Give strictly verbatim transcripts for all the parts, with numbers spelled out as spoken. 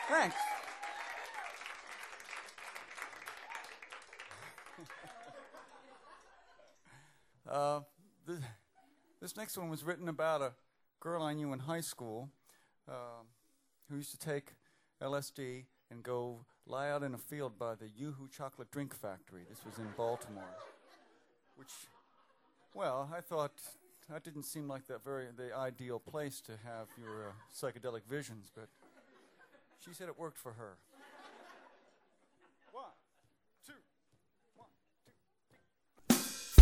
Thanks. uh, this, this next one was written about a girl I knew in high school uh, who used to take L S D and go lie out in a field by the Yoo-Hoo Chocolate Drink Factory. This was in Baltimore, which, well, I thought that didn't seem like that very the ideal place to have your uh, psychedelic visions, but she said it worked for her. One, two, one, two,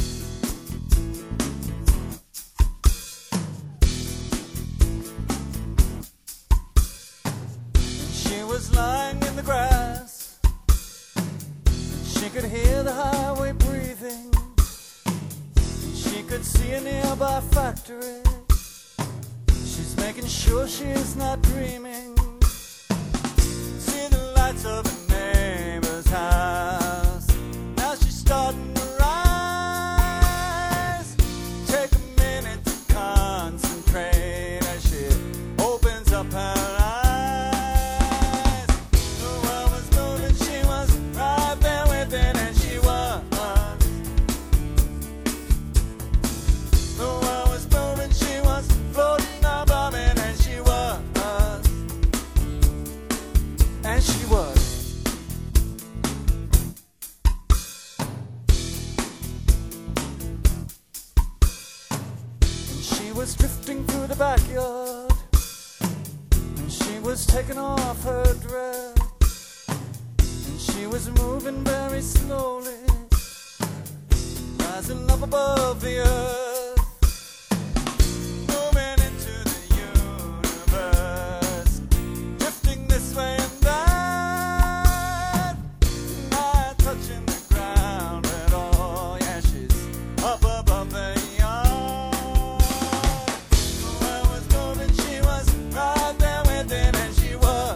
three. She was lying in the grass. She could hear the highway breathing. She could see a nearby factory. She's making sure she's not dreaming. See the lights of her neighbor's house. Now she's starting to rise. Take a minute to concentrate as she opens up her eyes. The world was moving, she was right there with it, and she was. The world was moving, she was floating above it, and she was. And she was. And she was drifting through the backyard, and she was taking off her dress, and she was moving very slowly, rising up above the earth, moving into the universe, drifting this way and that, not touching the ground at all. Yeah, she's up above the yard. The world was moving, she was right there with it, and she was.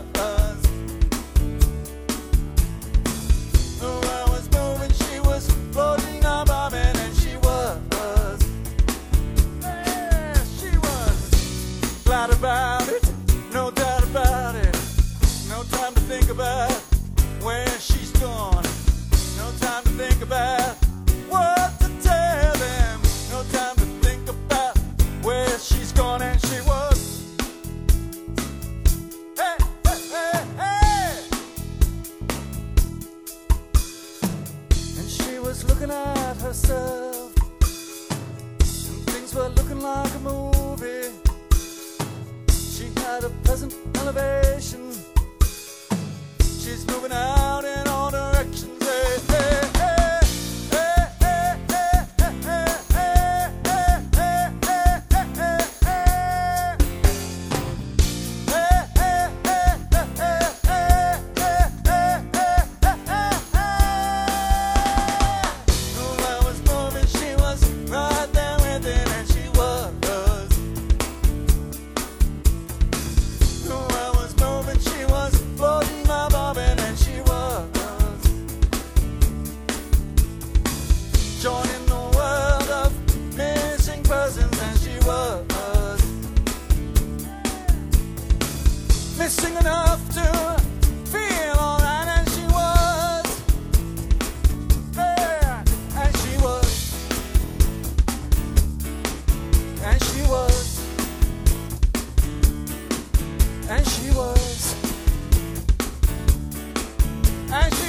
The world was moving, she was floating above it, and she was. Yeah, she was glad about it, no doubt about it. No time to think about where she's gone. No time to think about what to tell them. No time to think about where she's gone, and she was. Hey, hey, hey, hey. And she was looking at herself, and things were looking like a movie. She had a pleasant elevation. She's moving out in all directions. Hey, hey, hey. Hey, hey, hey, hey, hey, hey, hey, hey, hey, hey, hey. Hey, hey, hey, hey, hey, hey, hey, hey, hey, hey, hey. The world was moving, she was right there with it, and she was. The world was moving, she was floating above it, and she was. Joining the world of missing persons, and she was. Missing enough to feel alright, and she was. Yeah, and she was. And she was. And she was. And she